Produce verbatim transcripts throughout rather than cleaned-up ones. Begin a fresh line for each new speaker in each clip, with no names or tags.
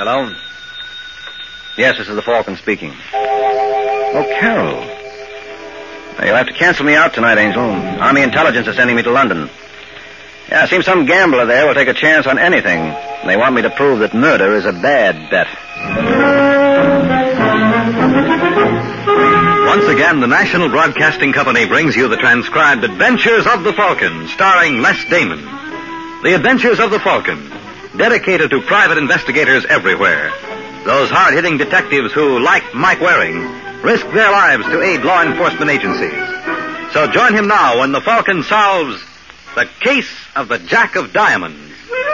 Hello? Yes, this is the Falcon speaking. Oh, Carol. Now, you'll have to cancel me out tonight, Angel. Army Intelligence is sending me to London. Yeah, it seems some gambler there will take a chance on anything. They want me to prove that murder is a bad bet.
Once again, the National Broadcasting Company brings you the transcribed Adventures of the Falcon, starring Les Damon. The Adventures of the Falcon, dedicated to private investigators everywhere. Those hard-hitting detectives who, like Mike Waring, risk their lives to aid law enforcement agencies. So join him now when the Falcon solves the case of the Jack of Diamonds.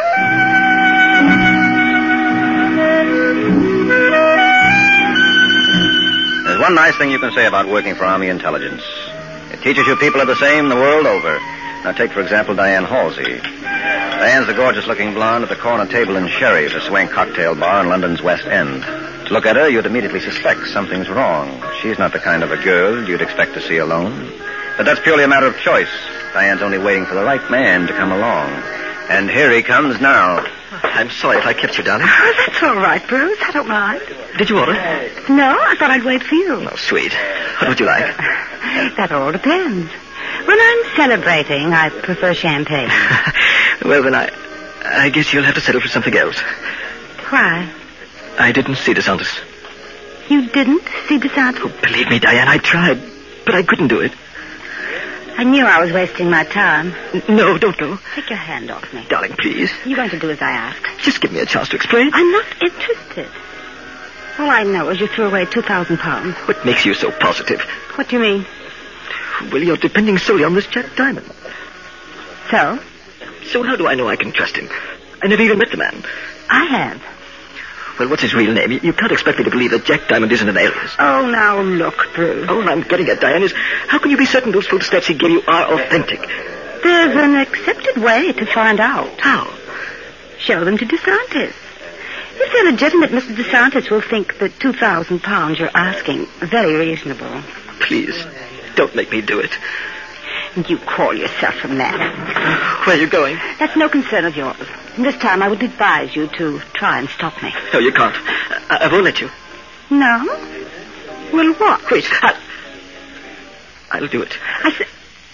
There's one nice thing you can say about working for Army Intelligence. It teaches you people are the same the world over. Now take, for example, Diane Halsey. Diane's the gorgeous-looking blonde at the corner table in Sherry's, a swank cocktail bar in London's West End. To look at her, you'd immediately suspect something's wrong. She's not the kind of a girl you'd expect to see alone. But that's purely a matter of choice. Diane's only waiting for the right man to come along. And here he comes now.
I'm sorry if I kept you, darling.
Oh, that's all right, Bruce. I don't mind.
Did you order?
No, I thought I'd wait for you.
Oh, sweet. What would you like?
That all depends. When I'm celebrating, I prefer champagne.
Well, then I... I guess you'll have to settle for something else.
Why?
I didn't see DeSantis.
You didn't see DeSantis?
Oh, believe me, Diane, I tried, but I couldn't do it.
I knew I was wasting my time.
N- no, don't go.
Take your hand off me.
Darling, please.
You're going to do as I ask.
Just give me a chance to explain.
I'm not interested. All I know is you threw away two thousand pounds.
What makes you so positive?
What do you mean?
Well, you're depending solely on this Jack Diamond.
So?
So how do I know I can trust him? I never even met the man.
I have.
Well, what's his real name? You, you can't expect me to believe that Jack Diamond isn't an alias.
Oh, now look, Bruce.
All I'm getting at, Diane, is how can you be certain those footsteps he gave you are authentic?
There's an accepted way to find out.
How?
Show them to DeSantis. If they're legitimate, Mister DeSantis will think the two thousand pounds you're asking very reasonable.
Please, don't make me do it.
And you call yourself a man.
Where are you going?
That's no concern of yours. And this time I would advise you to try and stop me.
No, you can't. I, I won't let you.
No? Well, what?
Wait, I... I'll do it.
I said...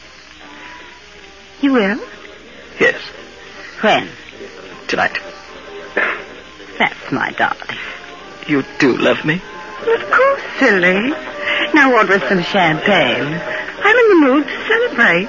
You will?
Yes.
When?
Tonight.
That's my darling.
You do love me?
Of course, silly. Now order us some champagne. I'm in the mood to celebrate.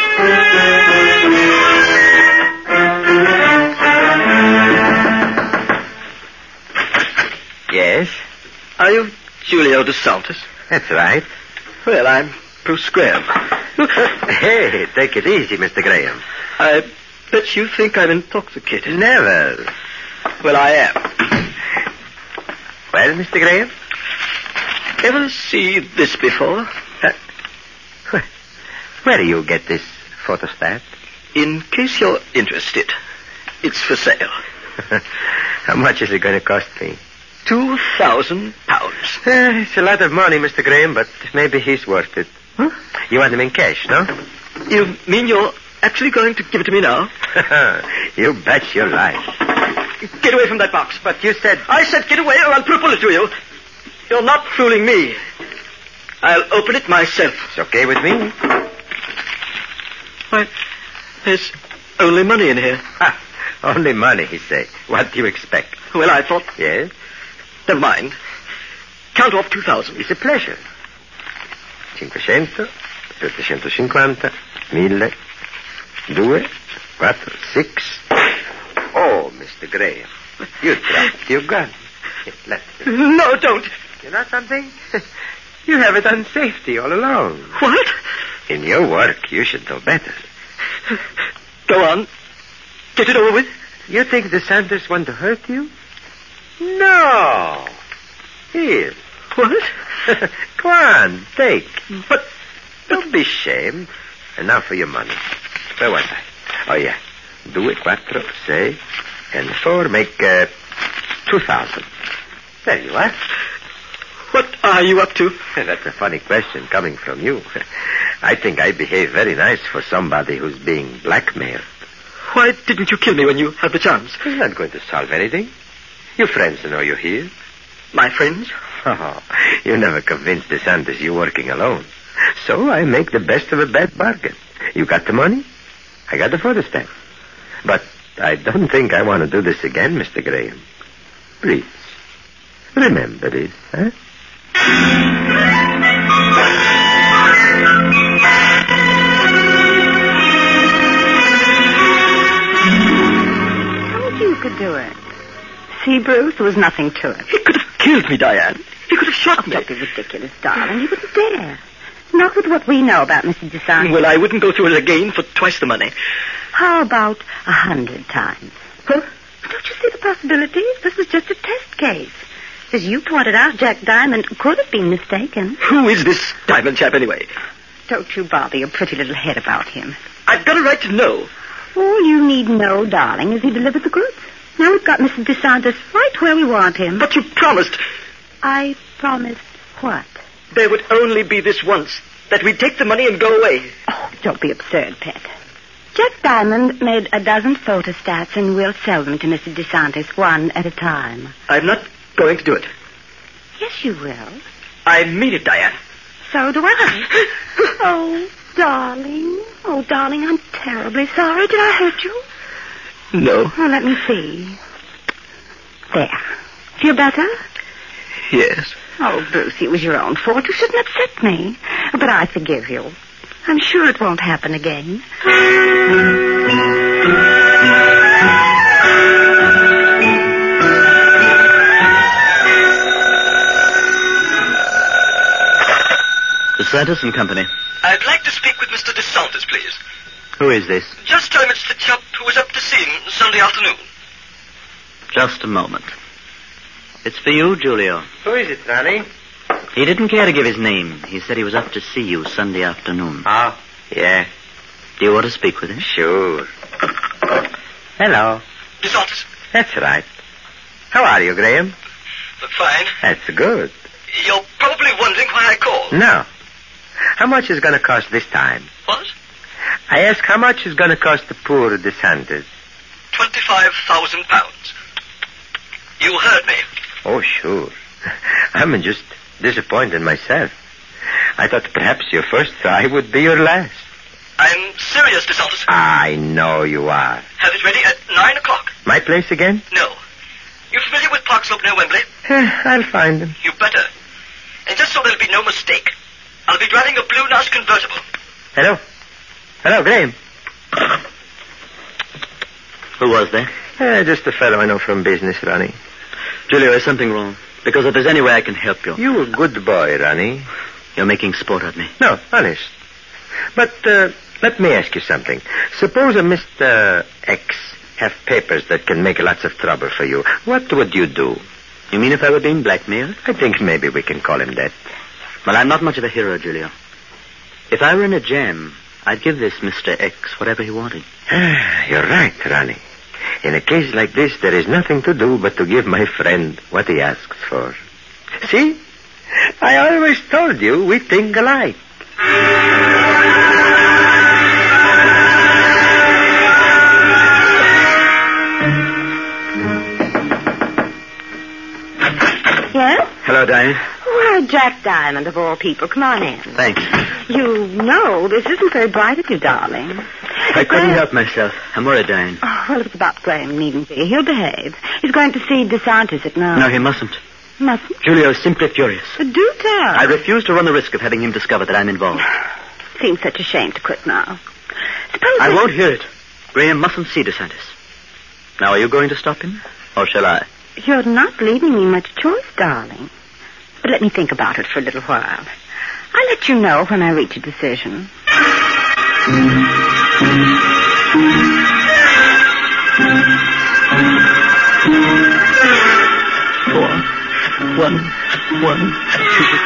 Yes?
Are you Julio DeSantis?
That's right.
Well, I'm Bruce Graham.
Hey, take it easy, Mister Graham.
I bet you think I'm intoxicated.
Never.
Well, I am.
Well, Mister Graham?
Ever see this before?
Uh, where do you get this photostat?
In case you're interested, it's for sale.
How much is it going to cost me?
Two thousand pounds.
Uh, it's a lot of money, Mister Graham, but maybe he's worth it.
Huh?
You want him in cash, no?
You mean you're actually going to give it to me now?
You bet your life.
Get away from that box.
But you said...
I said get away or I'll put a bullet through you. You're not fooling me. I'll open it myself.
It's okay with me.
Why, there's only money in here.
Ha, only money, he say. What do you expect?
Well, I thought...
Yes?
Never mind. Count off two thousand.
It's a pleasure. Cinquecento, settecentocinquanta, mille, due, quattro, six. Oh, Mister Graham, you dropped your gun. Let me.
No, don't.
You know something? You have it on safety all along.
What?
In your work, you should know better.
Go on. Get it over with.
You think the Sanders want to hurt you? No. Here.
What?
Go on, take.
But...
Don't be ashamed. And now for your money. Where was I? Oh, yeah. Due, quattro, sei, and four make uh, two thousand. There you are.
What are you up to?
That's a funny question coming from you. I think I behave very nice for somebody who's being blackmailed.
Why didn't you kill me when you had the chance?
It's not going to solve anything.
Your friends know you're here.
My friends?
Oh, you never convinced DeSantis you're working alone. So I make the best of a bad bargain. You got the money, I got the photostat. But I don't think I want to do this again, Mister Graham. Please, remember this, huh?
Told you you could do it. See, Bruce, there was nothing to it.
He could have killed me, Diane. He could have shot
Oh,
me.
don't be ridiculous, darling. You wouldn't dare. Not with what we know about Mister DeSantis.
Well, I wouldn't go through it again for twice the money.
How about a hundred times?
Huh?
Don't you see the possibilities? This was just a test case. As you pointed out, Jack Diamond could have been mistaken.
Who is this Diamond chap, anyway?
Don't you bother your pretty little head about him.
I've got a right to know.
All you need know, darling, is he delivered the goods. Now we've got Mister DeSantis right where we want him.
But you promised
I promised what?
there would only be this once. That we'd take the money and go away.
Oh, don't be absurd, Pet. Jack Diamond made a dozen photostats, and we'll sell them to Mister DeSantis one at a time.
I'm not going to do it.
Yes, you will.
I mean it, Diane.
So do I. Oh, darling. Oh, darling, I'm terribly sorry. Did I hurt you?
No.
Oh, let me see. There. Feel better?
Yes.
Oh, Bruce, it was your own fault. You shouldn't upset me. But I forgive you. I'm sure it won't happen again.
DeSantis and Company.
I'd like to speak with Mister DeSantis, please.
Who is this?
Just tell him it's the chap who was up to see him Sunday afternoon.
Just a moment. It's for you, Julio.
Who is it, Ronnie?
He didn't care to give his name. He said he was up to see you Sunday afternoon.
Oh, yeah.
Do you want to speak with him?
Sure. Hello.
DeSantis.
That's right. How are you, Graham?
Fine.
That's good.
You're probably wondering why I called.
No. How much is going to cost this time?
What?
I ask how much is going to cost the poor DeSantis?
Twenty-five thousand pounds. You heard me.
Oh, sure. I'm just disappointed myself. I thought perhaps your first try would be your last.
I'm serious, DeSantis.
I know you are.
Have it ready at nine o'clock.
My place again?
No. You familiar with Park Slope near Wembley?
Eh, I'll find him.
You better. And just so there'll be no mistake, I'll be driving a Blue Nash convertible.
Hello? Hello, Graham.
Who was there?
Eh, just a fellow I know from business, Ronnie.
Julio, is something wrong? Because if there's any way I can help you.
You a good boy, Ronnie.
You're making sport of me.
No, honest. But uh, let me ask you something. Suppose a Mister X have papers that can make lots of trouble for you. What would you do?
You mean if I were being blackmailed?
I think maybe we can call him that.
Well, I'm not much of a hero, Julio. If I were in a jam, I'd give this Mister X whatever he wanted.
You're right, Ronnie. In a case like this, there is nothing to do but to give my friend what he asks for. See? I always told you we think alike.
Yes?
Hello, Diane.
Why, Jack Diamond, of all people. Come on in.
Thanks.
You know, this isn't very bright of you, darling.
I couldn't help myself. I'm worried, Diane.
Oh, well, it's about Graham, needn't be. He'll behave. He's going to see DeSantis at nine.
No, he mustn't.
Mustn't?
Julio is simply furious.
But do tell.
I refuse to run the risk of having him discover that I'm involved.
Seems such a shame to quit now. Suppose
I
we-
won't hear it. Graham mustn't see DeSantis. Now, are you going to stop him? Or shall I?
You're not leaving me much choice, darling. But let me think about it for a little while. I'll let you know when I reach a decision.
Four. One. One. Two.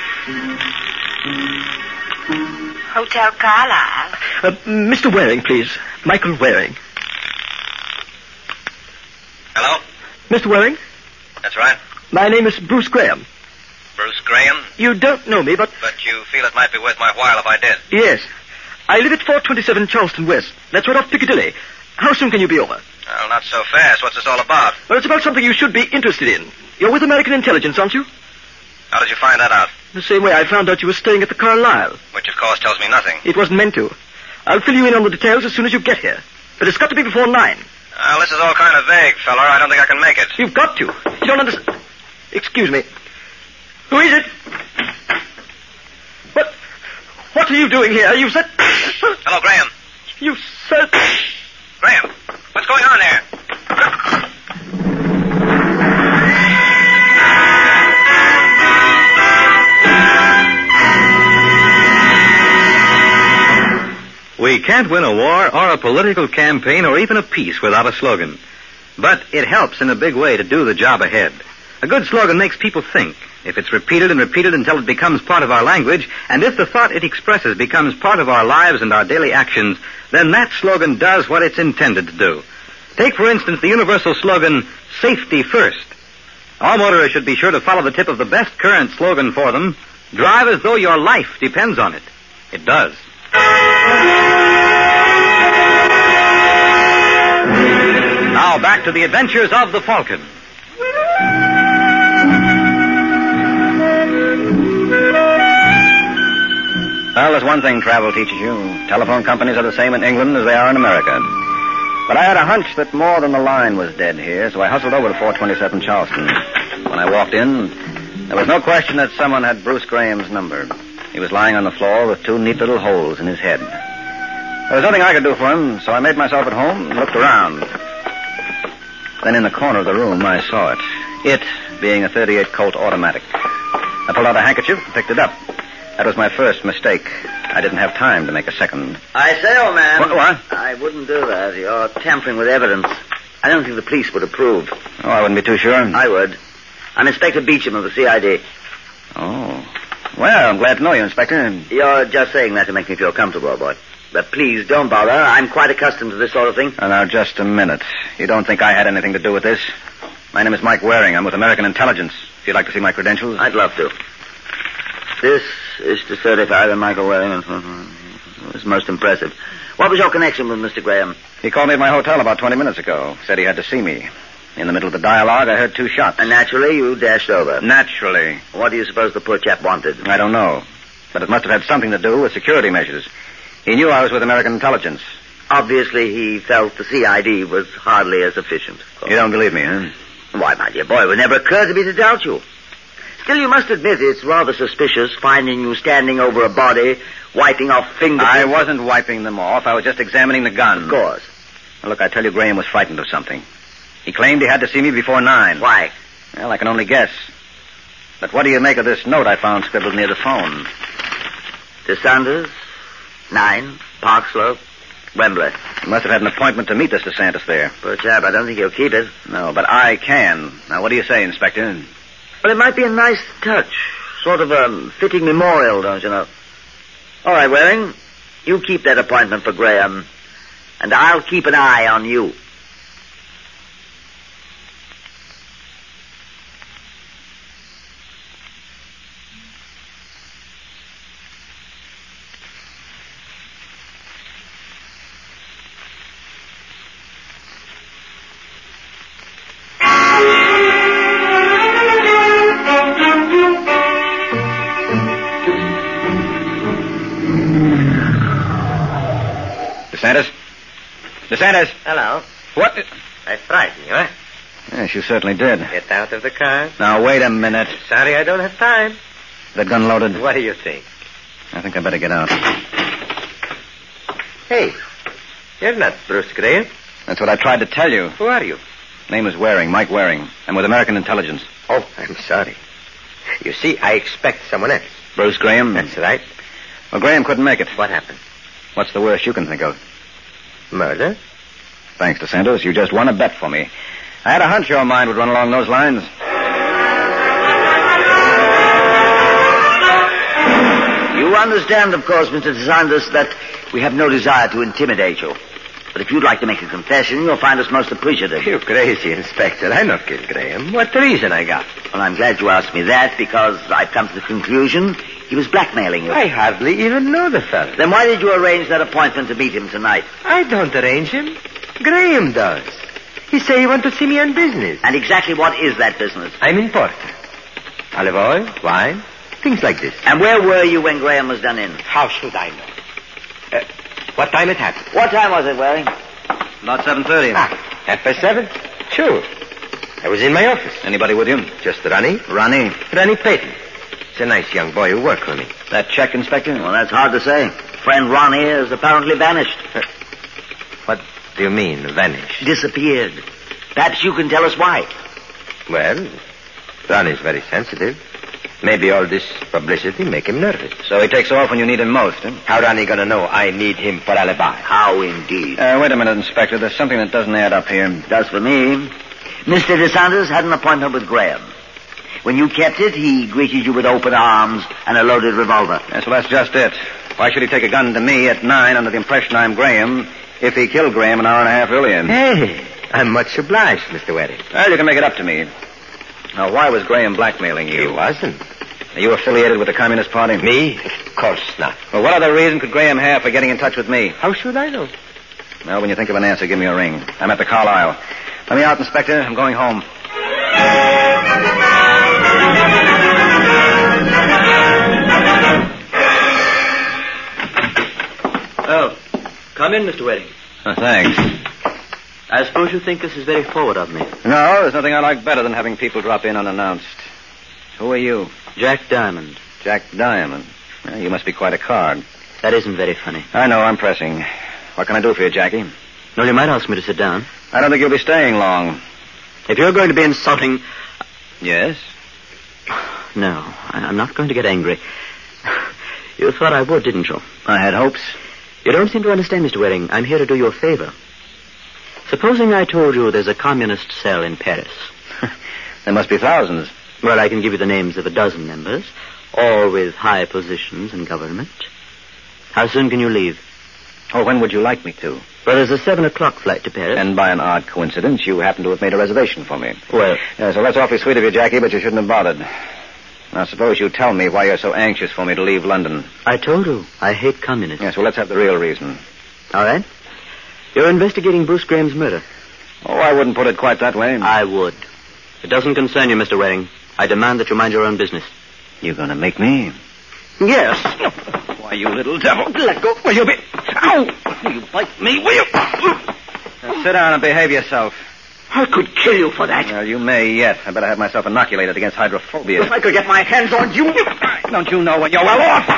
Hotel Carlisle.
Uh, Mister Waring, please. Michael Waring.
Hello?
Mister Waring,
That's right.
my name is Bruce Graham.
Bruce Graham.
You don't know me, but...
But you feel it might be worth my while if I did.
Yes. I live at four twenty-seven Charleston West. That's right off Piccadilly. How soon can you be over?
Uh, Well, not so fast. What's this all about?
Well, it's about something you should be interested in. You're with American Intelligence, aren't you?
How did you find that out?
The same way I found out you were staying at the Carlisle.
Which, of course, tells me nothing.
It wasn't meant to. I'll fill you in on the details as soon as you get here. But it's got to be before nine.
Well, this is all kind of vague, fella. I don't think I can make it.
You've got to. You don't understand. Excuse me. Who is it? What? What are you doing here? You said...
Hello, Graham.
You said...
Graham, what's going on there?
We can't win a war or a political campaign or even a peace without a slogan. But it helps in a big way to do the job ahead. A good slogan makes people think. If it's repeated and repeated until it becomes part of our language, and if the thought it expresses becomes part of our lives and our daily actions, then that slogan does what it's intended to do. Take, for instance, the universal slogan, safety first. All motorists should be sure to follow the tip of the best current slogan for them. Drive as though your life depends on it. It does. Now back to the adventures of the Falcon.
Well, there's one thing travel teaches you. Telephone companies are the same in England as they are in America. But I had a hunch that more than the line was dead here, so I hustled over to four twenty-seven Charleston. When I walked in, there was no question that someone had Bruce Graham's number. He was lying on the floor with two neat little holes in his head. There was nothing I could do for him, so I made myself at home and looked around. Then in the corner of the room, I saw it. It being a thirty-eight Colt automatic. I pulled out a handkerchief and picked it up. That was my first mistake. I didn't have time to make a second.
I say, old man.
What? what?
I wouldn't do that. You're tampering with evidence. I don't think the police would approve.
Oh, I wouldn't be too sure.
I would. I'm Inspector Beecham of the C I D.
Oh. Well, I'm glad to know you, Inspector.
You're just saying that to make me feel comfortable, old boy. But please, don't bother. I'm quite accustomed to this sort of thing.
Oh, now, just a minute. You don't think I had anything to do with this? My name is Mike Waring. I'm with American Intelligence. If you'd like to see my credentials.
I'd love to. This is to certify that Michael Waring was most impressive. What was your connection with Mister Graham?
He called me at my hotel about twenty minutes ago. Said he had to see me. In the middle of the dialogue, I heard two shots.
And naturally, you dashed over.
Naturally.
What do you suppose the poor chap wanted?
I don't know. But it must have had something to do with security measures. He knew I was with American Intelligence.
Obviously, he felt the C I D was hardly as efficient.
You don't believe me, huh?
Why, my dear boy, it would never occur to me to doubt you. Still, you must admit it's rather suspicious finding you standing over a body, wiping off fingerprints.
I wasn't wiping them off. I was just examining the gun.
Of course.
Now, look, I tell you, Graham was frightened of something. He claimed he had to see me before nine.
Why?
Well, I can only guess. But what do you make of this note I found scribbled near the phone?
To Sanders, nine, Park Slope, Wembley.
He must have had an appointment to meet this DeSantis there.
Poor chap, I don't think he'll keep it.
No, but I can. Now, what do you say, Inspector?
Well, it might be a nice touch. Sort of a fitting memorial, don't you know? All right, Waring. You keep that appointment for Graham, and I'll keep an eye on you.
DeSantis? DeSantis?
Hello.
What?
I frightened you, eh?
Yes, you certainly did.
Get out of the car.
Now, wait a minute.
Sorry I don't have time.
That gun loaded?
What do you think?
I think I better get out.
Hey, you're not Bruce Graham.
That's what I tried to tell you.
Who are you?
Name is Waring, Mike Waring. I'm with American Intelligence.
Oh, I'm sorry. You see, I expect someone else.
Bruce Graham?
That's right.
Well, Graham couldn't make it.
What happened?
What's the worst you can think of?
Murder?
Thanks, DeSantis. You just won a bet for me. I had a hunch your mind would run along those lines.
You understand, of course, Mister DeSantis, that we have no desire to intimidate you. But if you'd like to make a confession, you'll find us most appreciative.
You crazy, Inspector. I not killed Graham. What reason I got?
Well, I'm glad you asked me that, because I've come to the conclusion he was blackmailing you.
I hardly even know the fellow.
Then why did you arrange that appointment to meet him tonight?
I don't arrange him. Graham does.
He say he want to see me on business.
And exactly what is that business?
I'm importer. Olive oil, wine, things like this.
And where were you when Graham was done in?
How should I know? Uh, what time it happened?
What time was it, Waring?
About seven thirty.
Ah, half past seven? Sure. I was in my office.
Anybody with you?
Just Ronnie.
Ronnie.
Ronnie Payton. He's a nice young boy who worked for me.
That check, Inspector?
Well, that's hard to say. Friend Ronnie has apparently vanished.
Uh, what do you mean, vanished?
Disappeared. Perhaps you can tell us why.
Well, Ronnie's very sensitive. Maybe all this publicity make him nervous.
So he takes off when you need him most, huh?
How Ronnie gonna know I need him for alibi?
How indeed.
Uh, wait a minute, Inspector. There's something that doesn't add up here.
Does for me. Mister DeSantis had an appointment with Graham. When you kept it, he greeted you with open arms and a loaded revolver.
Yes, well, that's just it. Why should he take a gun to me at nine under the impression I'm Graham if he killed Graham an hour and a half earlier?
Hey, I'm much obliged, Mister Waring.
Well, you can make it up to me. Now, why was Graham blackmailing you?
He wasn't.
Are you affiliated with the Communist Party?
Me? Of course not.
Well, what other reason could Graham have for getting in touch with me?
How should I know?
Well, when you think of an answer, give me a ring. I'm at the Carlisle. Let me out, Inspector. I'm going home.
Oh, come in, Mister Waring.
Oh, thanks.
I suppose you think this is very forward of me.
No, there's nothing I like better than having people drop in unannounced. Who are you?
Jack Diamond.
Jack Diamond. Well, you must be quite a card.
That isn't very funny.
I know, I'm pressing. What can I do for you, Jackie?
No, you might ask me to sit down.
I don't think you'll be staying long.
If you're going to be insulting...
Yes?
No, I- I'm not going to get angry. You thought I would, didn't you?
I had hopes.
You don't seem to understand, Mister Waring. I'm here to do you a favor. Supposing I told you there's a communist cell in Paris.
There must be thousands.
Well, I can give you the names of a dozen members, all with high positions in government. How soon can you leave?
Oh, when would you like me to?
Well, there's a seven o'clock flight to Paris.
And by an odd coincidence, you happen to have made a reservation for me.
Well...
Yeah, so that's awfully sweet of you, Jackie, but you shouldn't have bothered. Now, suppose you tell me why you're so anxious for me to leave London.
I told you, I hate communists.
Yes, well, let's have the real reason.
All right. You're investigating Bruce Graham's murder.
Oh, I wouldn't put it quite that way.
I would. It doesn't concern you, Mister Waring. I demand that you mind your own business.
You're going to make me?
Yes.
Why, you little devil. Let go. Will you be... Ow! You bite me, will you? Now, sit down and behave yourself.
I could kill you for that.
Well, you may yet. I better have myself inoculated against hydrophobia.
If I could get my hands on you...
Don't you know when you're well off?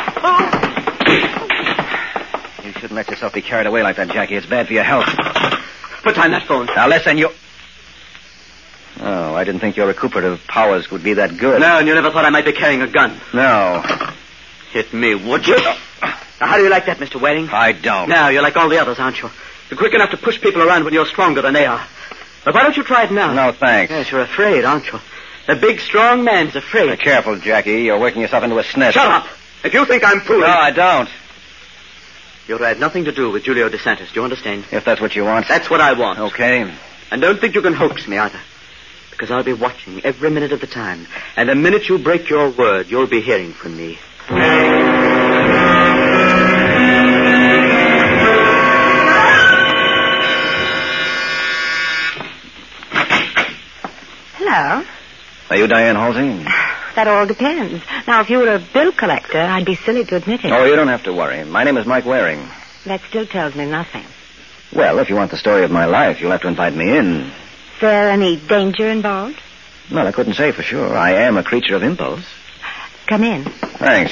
You shouldn't let yourself be carried away like that, Jackie. It's bad for your health.
Put down that phone.
Now, listen, you... Oh, I didn't think your recuperative powers would be that good.
No, and you never thought I might be carrying a gun.
No.
Hit me, would you? Now, how do you like that, Mister Waring?
I don't.
Now, you're like all the others, aren't you? You're quick enough to push people around when you're stronger than they are. But why don't you try it now?
No, thanks.
Yes, you're afraid, aren't you? The big, strong man's afraid.
Be careful, Jackie. You're working yourself into a snitch.
Shut up. If you think I'm fooling...
No, I don't.
You'll have nothing to do with Julio DeSantis. Do you understand?
If that's what you want.
That's what I want.
Okay.
And don't think you can hoax me, either. Because I'll be watching every minute of the time. And the minute you break your word, you'll be hearing from me.
Hello.
Are you Diane Halsey?
That all depends. Now, if you were a bill collector, I'd be silly to admit it.
Oh, you don't have to worry. My name is Mike Waring.
That still tells me nothing.
Well, if you want the story of my life, you'll have to invite me in.
Is there any danger involved?
Well, I couldn't say for sure. I am a creature of impulse.
Come in.
Thanks.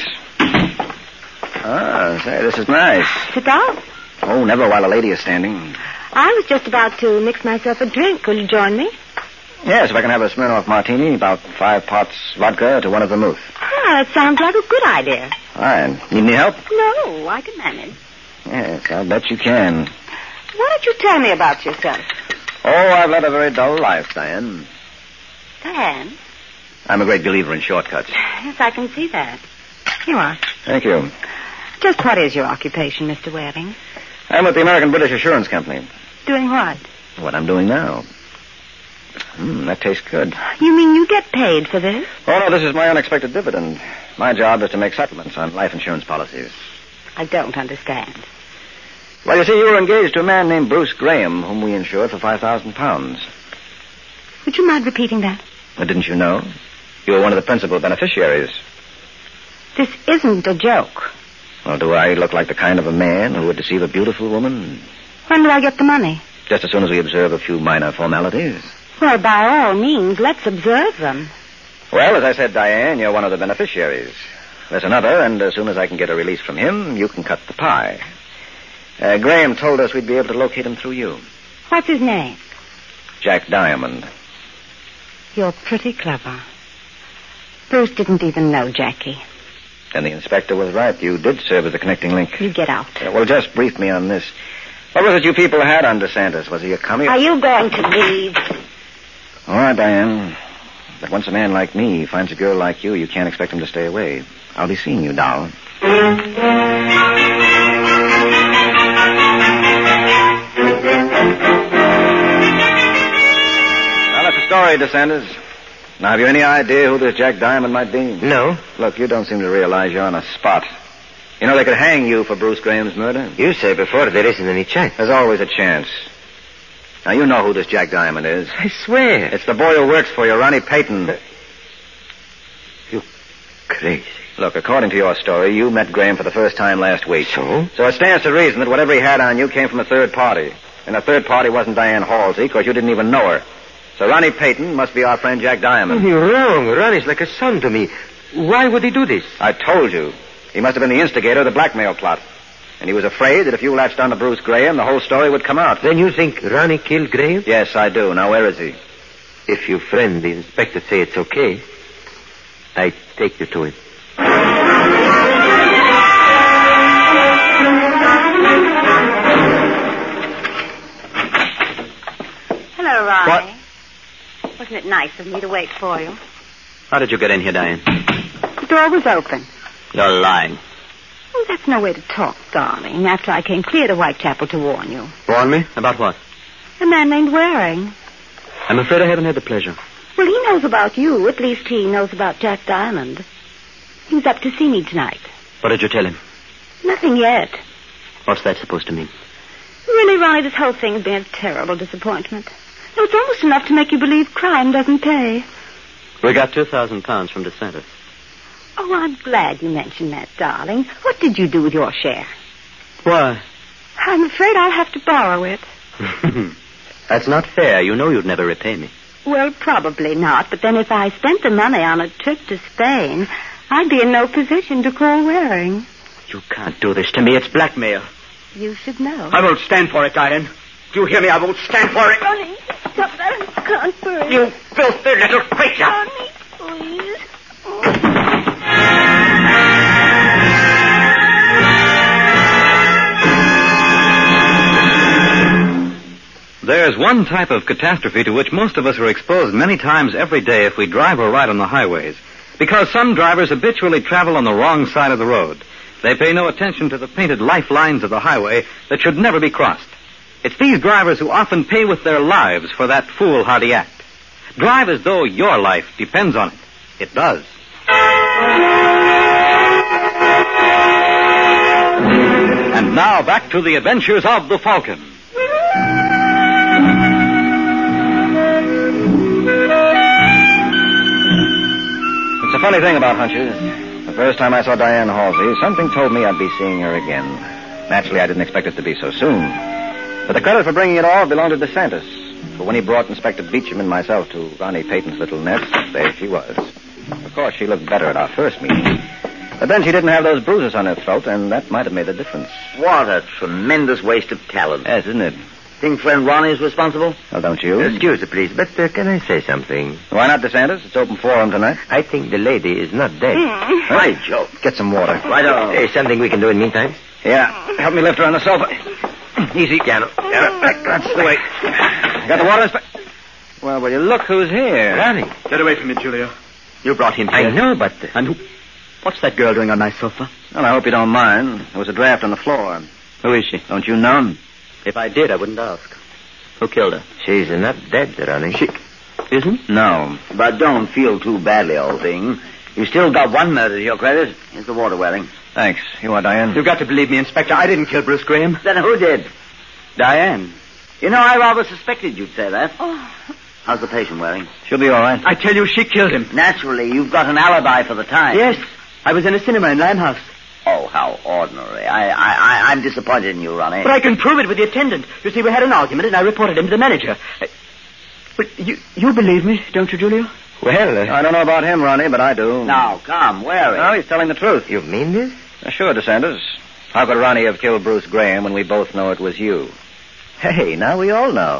Ah, say, this is nice.
Sit down.
Oh, never while a lady is standing.
I was just about to mix myself a drink. Will you join me?
Yes, if I can have a Smirnoff martini, about five pots vodka to one of vermouth.
Ah, that sounds like a good idea.
Fine. Need any help?
No, I can manage.
Yes, I'll bet you can.
Why don't you tell me about yourself?
Oh, I've led a very dull life, Diane.
Dan?
I'm a great believer in shortcuts.
Yes, I can see that. Here you are.
Thank you.
Just what is your occupation, Mister Waring?
I'm with the American British Assurance Company.
Doing what?
What I'm doing now. Hmm, that tastes good.
You mean you get paid for this?
Oh, no, this is my unexpected dividend. My job is to make settlements on life insurance policies.
I don't understand.
Well, you see, you were engaged to a man named Bruce Graham, whom we insured for five thousand pounds.
Would you mind repeating that?
Well, didn't you know? You were one of the principal beneficiaries.
This isn't a joke.
Well, do I look like the kind of a man who would deceive a beautiful woman?
When will I get the money?
Just as soon as we observe a few minor formalities.
Well, by all means, let's observe them.
Well, as I said, Diane, you're one of the beneficiaries. There's another, and as soon as I can get a release from him, you can cut the pie. Uh, Graham told us we'd be able to locate him through you.
What's his name?
Jack Diamond.
You're pretty clever. Bruce didn't even know Jackie.
And the inspector was right. You did serve as a connecting link.
You get out.
Uh, well, just brief me on this. What was it you people had on DeSantis? Was he a commie?
Are you going to leave?
All right, Diane. But once a man like me finds a girl like you, you can't expect him to stay away. I'll be seeing you, doll. Now, that's the story, DeSantis. Now, have you any idea who this Jack Diamond might be?
No.
Look, you don't seem to realize you're on a spot. You know, they could hang you for Bruce Graham's murder.
You say before there isn't any chance.
There's always a chance. Now, you know who this Jack Diamond is.
I swear.
It's the boy who works for you, Ronnie Payton.
You crazy.
Look, according to your story, you met Graham for the first time last week.
So?
So it stands to reason that whatever he had on you came from a third party. And the third party wasn't Diane Halsey, because you didn't even know her. So Ronnie Payton must be our friend Jack Diamond.
Oh, you're wrong. Ronnie's like a son to me. Why would he do this?
I told you. He must have been the instigator of the blackmail plot. And he was afraid that if you latched on to Bruce Graham, the whole story would come out.
Then you think Ronnie killed Graham?
Yes, I do. Now, where is he?
If your friend, the inspector, say it's okay, I take you to him.
Hello, Ronnie.
What?
Wasn't it nice of me to wait for you?
How did you get in here, Diane?
The door was open.
You're lying.
Oh, that's no way to talk, darling, after I came clear to Whitechapel to warn you.
Warn me? About what?
A man named Waring.
I'm afraid I haven't had the pleasure.
Well, he knows about you. At least he knows about Jack Diamond. He was up to see me tonight.
What did you tell him?
Nothing yet.
What's that supposed to mean?
Really, Ronnie, this whole thing has been a terrible disappointment. No, it's almost enough to make you believe crime doesn't pay.
We got two thousand pounds from DeSantis.
Oh, I'm glad you mentioned that, darling. What did you do with your share?
Why?
I'm afraid I'll have to borrow it.
That's not fair. You know you'd never repay me.
Well, probably not. But then if I spent the money on a trip to Spain, I'd be in no position to call Waring.
You can't do this to me. It's blackmail.
You should know.
I won't stand for it, Diane. Do you hear me? I won't stand for it.
Ronnie, stop that. I can't bear it.
You filthy little creature.
Ronnie, please.
There's one type of catastrophe to which most of us are exposed many times every day if we drive or ride on the highways. Because some drivers habitually travel on the wrong side of the road. They pay no attention to the painted lifelines of the highway that should never be crossed. It's these drivers who often pay with their lives for that foolhardy act. Drive as though your life depends on it. It does. And now back to the adventures of the Falcon.
It's a funny thing about hunches. The first time I saw Diane Halsey, something told me I'd be seeing her again. Naturally, I didn't expect it to be so soon. But the credit for bringing it all belonged to DeSantis. For when he brought Inspector Beecham and myself to Ronnie Payton's little nest, there she was. Of course, she looked better at our first meeting. But then she didn't have those bruises on her throat, and that might have made a difference.
What a tremendous waste of talent.
Yes, isn't it?
Think friend Ronnie's responsible?
Well, don't you?
Excuse me, please, but uh, can I say something?
Why not, DeSantis? It's open forum tonight.
I think the lady is not dead.
Right, Joe.
Get some water.
Right on.
Hey, something we can do in the meantime?
Yeah. Help me lift her on the sofa. Easy.
Piano.
Yeah, that's the way. Got the water, Inspector? Well, will you look who's here?
Ronnie.
Get away from me, Julio. You brought him here.
I know, but... Uh,
And who... What's that girl doing on my sofa?
Well, I hope you don't mind. There was a draft on the floor.
Who is she?
Don't you know?
If I did, I wouldn't ask. Who killed her?
she's not dead, Ronnie.
She... Isn't?
No.
But don't feel too badly, old thing. You still got one murder to your credit. Here's the water, Waring.
Thanks. You are Diane?
You've got to believe me, Inspector. I didn't kill Bruce Graham.
Then who did?
Diane.
You know, I rather suspected you'd say that.
Oh,
How's the patient, Waring?
She'll be all right.
I tell you, she killed him.
Naturally, you've got an alibi for the time.
Yes. I was in a cinema in Limehouse.
Oh, how ordinary. I, I, I, I'm disappointed in you, Ronnie.
But I can prove it with the attendant. You see, we had an argument, and I reported him to the manager. I... But you, you believe me, don't you, Julio?
Well, uh,
I don't know about him, Ronnie, but I do.
Now, come, Waring.
No, he's telling the truth.
you mean this?
Uh, Sure, DeSantis. How could Ronnie have killed Bruce Graham when we both know it was you? Hey, now we all know.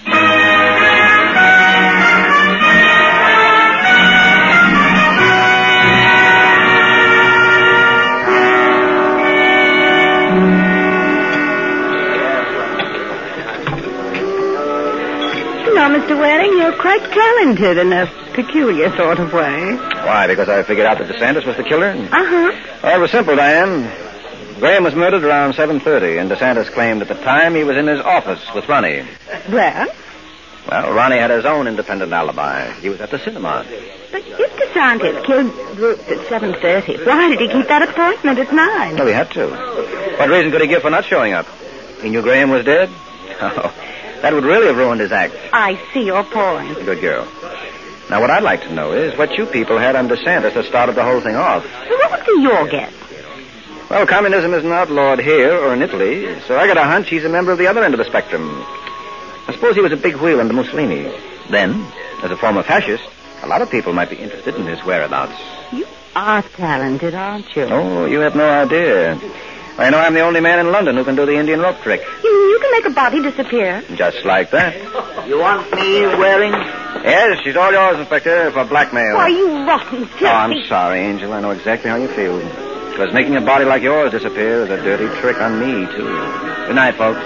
You know, Mister Waring, you're quite talented in a peculiar sort of way.
Why, because I figured out that DeSantis was the killer?
Uh-huh.
Well, it was simple, Diane. Graham was murdered around seven thirty, and DeSantis claimed at the time he was in his office with Ronnie.
Well,
Well, Ronnie had his own independent alibi. He was at the cinema.
but if DeSantis killed Bruce at seven thirty, why did he keep that appointment at nine?
Well, he had to. What reason could he give for not showing up? He knew Graham was dead? Oh, that would really have ruined his act.
I see your point.
Good girl. Now, what I'd like to know is what you people had on DeSantis that started the whole thing off.
So what would be your guess?
Well, communism isn't outlawed here or in Italy, so I got a hunch he's a member of the other end of the spectrum. I suppose he was a big wheel under Mussolini. Then, as a former fascist, a lot of people might be interested in his whereabouts.
You are talented, aren't you?
Oh, you have no idea. I know I'm the only man in London who can do the Indian rope trick.
You mean you can make a body disappear?
Just like that.
You want me, Waring?
Yes, she's all yours, Inspector, for blackmail.
Why, you rotten, filthy...
Oh, I'm sorry, Angel. I know exactly how you feel. Because making a body like yours disappear is a dirty trick on me, too. Good night, folks.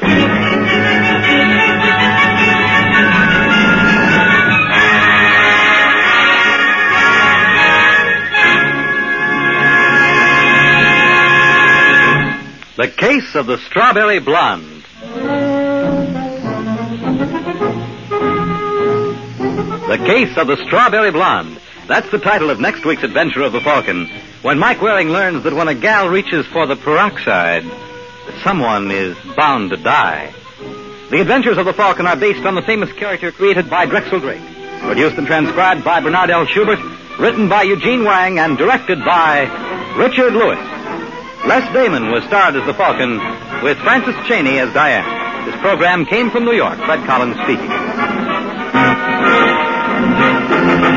The Case of the Strawberry Blonde. The Case of the Strawberry Blonde. That's the title of next week's adventure of the Falcon, when Mike Waring learns that when a gal reaches for the peroxide, someone is bound to die. The adventures of the Falcon are based on the famous character created by Drexel Drake, produced and transcribed by Bernard L. Schubert, written by Eugene Wang, and directed by Richard Lewis. Les Damon was starred as the Falcon, with Francis Cheney as Diane. This program came from New York. Fred Collins speaking.